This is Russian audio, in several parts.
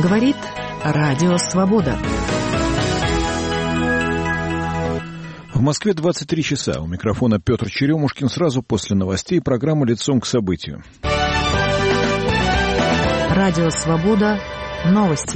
Говорит Радио Свобода. В Москве 23 часа. У микрофона Петр Черемушкин. Сразу после новостей программа «Лицом к событию». Радио Свобода. Новости.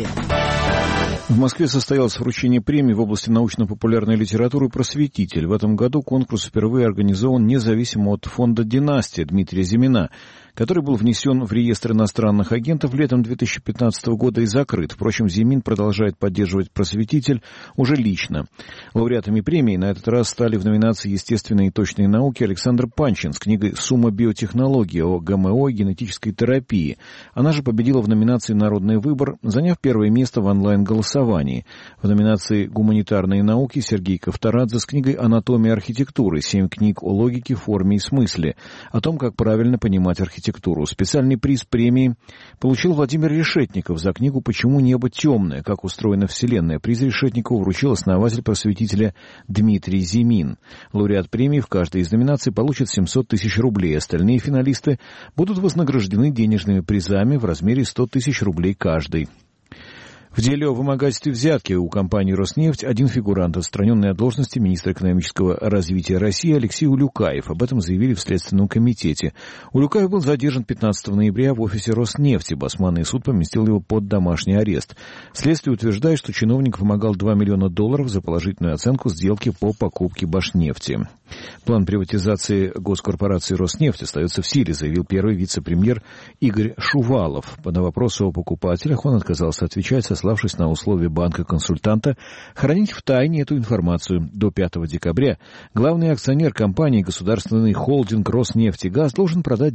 В Москве состоялось вручение премии в области научно-популярной литературы «Просветитель». В этом году конкурс впервые организован независимо от фонда «Династия» Дмитрия Зимина, который был внесен в реестр иностранных агентов летом 2015 года и закрыт. Впрочем, Зимин продолжает поддерживать «Просветитель» уже лично. Лауреатами премии на этот раз стали в номинации «Естественные и точные науки» Александр Панчин с книгой «Сумма биотехнологии» о ГМО и генетической терапии. Она же победила в номинации «Народный выбор», заняв первое место в онлайн-голосовании. В номинации «Гуманитарные науки» Сергей Ковторадзе с книгой «Анатомия архитектуры. 7 книг о логике, форме и смысле», о том, как правильно понимать архитектуру. Специальный приз премии получил Владимир Решетников за книгу «Почему небо темное? Как устроена Вселенная». Приз Решетникову вручил основатель «Просветителя» Дмитрий Зимин. Лауреат премии в каждой из номинаций получит 700 тысяч рублей. Остальные финалисты будут вознаграждены денежными призами в размере 100 тысяч рублей каждый. В деле о вымогательстве взятки у компании «Роснефть» один фигурант, отстраненный от должности министра экономического развития России Алексей Улюкаев. Об этом заявили в Следственном комитете. Улюкаев был задержан 15 ноября в офисе «Роснефти». Басманный суд поместил его под домашний арест. Следствие утверждает, что чиновник вымогал $2 миллиона за положительную оценку сделки по покупке Башнефти. План приватизации госкорпорации «Роснефть» остается в силе, заявил первый вице-премьер Игорь Шувалов. На вопросы о покупателях он отказался отвечать, сославшись на условия банка-консультанта хранить в тайне эту информацию. До 5 декабря главный акционер компании, государственный холдинг «Роснефтегаз», должен продать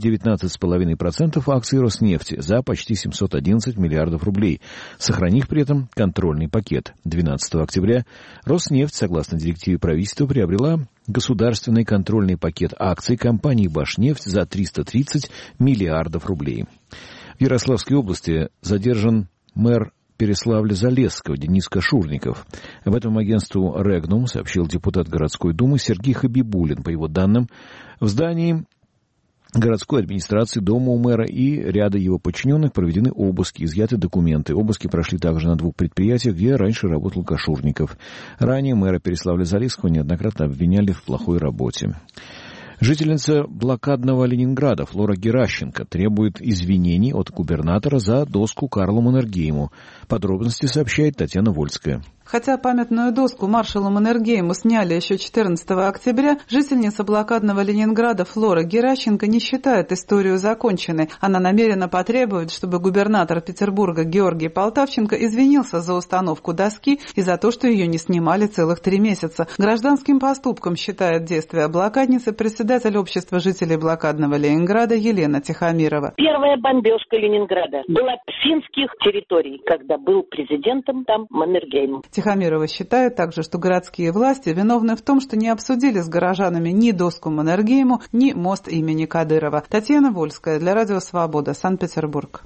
19,5% акций «Роснефти» за почти 711 миллиардов рублей, сохранив при этом контрольный пакет. 12 октября «Роснефть», согласно директиве правительства, приобрела государственный контрольный пакет акций компании «Башнефть» за 330 миллиардов рублей. В Ярославской области задержан мэр Переславля-Залесского Денис Кашурников. Об этом агентству «Регнум» сообщил депутат городской думы Сергей Хабибулин. По его данным, в здании городской администрации, дома у мэра и ряда его подчиненных проведены обыски, изъяты документы. Обыски прошли также на 2 предприятиях, где раньше работал Кашурников. Ранее мэра Переславля-Залесского неоднократно обвиняли в плохой работе. Жительница блокадного Ленинграда Флора Геращенко требует извинений от губернатора за доску Карлу Маннергейму. Подробности сообщает Татьяна Вольская. Хотя памятную доску маршалу Маннергейму сняли еще 14 октября, жительница блокадного Ленинграда Флора Геращенко не считает историю законченной. Она намеренно потребует, чтобы губернатор Петербурга Георгий Полтавченко извинился за установку доски и за то, что ее не снимали целых 3 месяца. Гражданским поступком считает действия блокадницы председатель общества жителей блокадного Ленинграда Елена Тихомирова. Первая бомбежка Ленинграда была финских территорий, когда был президентом там Маннергейм. Тихомирова считает также, что городские власти виновны в том, что не обсудили с горожанами ни доску Маннергейму, ни мост имени Кадырова. Татьяна Вольская для Радио Свобода, Санкт-Петербург.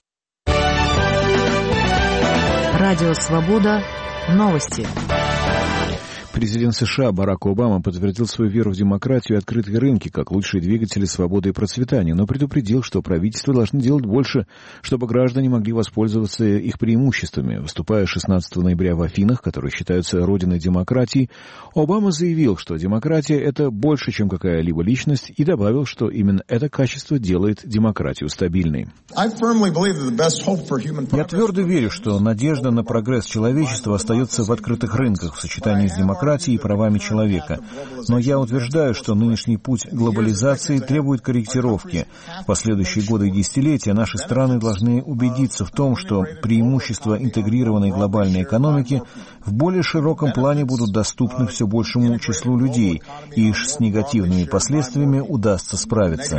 Радио Свобода. Новости. Президент США Барак Обама подтвердил свою веру в демократию и открытые рынки как лучшие двигатели свободы и процветания, но предупредил, что правительства должны делать больше, чтобы граждане могли воспользоваться их преимуществами. Выступая 16 ноября в Афинах, которые считаются родиной демократии, Обама заявил, что демократия — это больше, чем какая-либо личность, и добавил, что именно это качество делает демократию стабильной. Я твердо верю, что надежда на прогресс человечества остается в открытых рынках в сочетании с демократией и правами человека. Но я утверждаю, что нынешний путь глобализации требует корректировки. В последующие годы и десятилетия наши страны должны убедиться в том, что преимущества интегрированной глобальной экономики в более широком плане будут доступны все большему числу людей, и с негативными последствиями удастся справиться.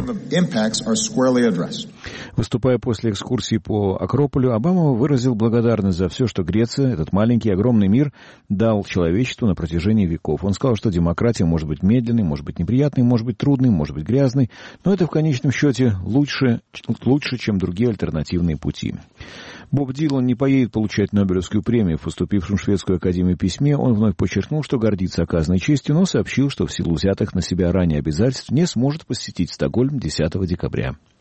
Выступая после экскурсии по Акрополю, Обама выразил благодарность за все, что Греция, этот маленький огромный мир, дал человечеству на протяжении веков. Он сказал, что демократия может быть медленной, может быть неприятной, может быть трудной, может быть грязной, но это в конечном счете лучше, чем другие альтернативные пути. Боб Дилан не поедет получать Нобелевскую премию. В поступившем в Шведскую академию письме он вновь подчеркнул, что гордится оказанной честью, но сообщил, что в силу взятых на себя ранее обязательств не сможет посетить Стокгольм 10 декабря.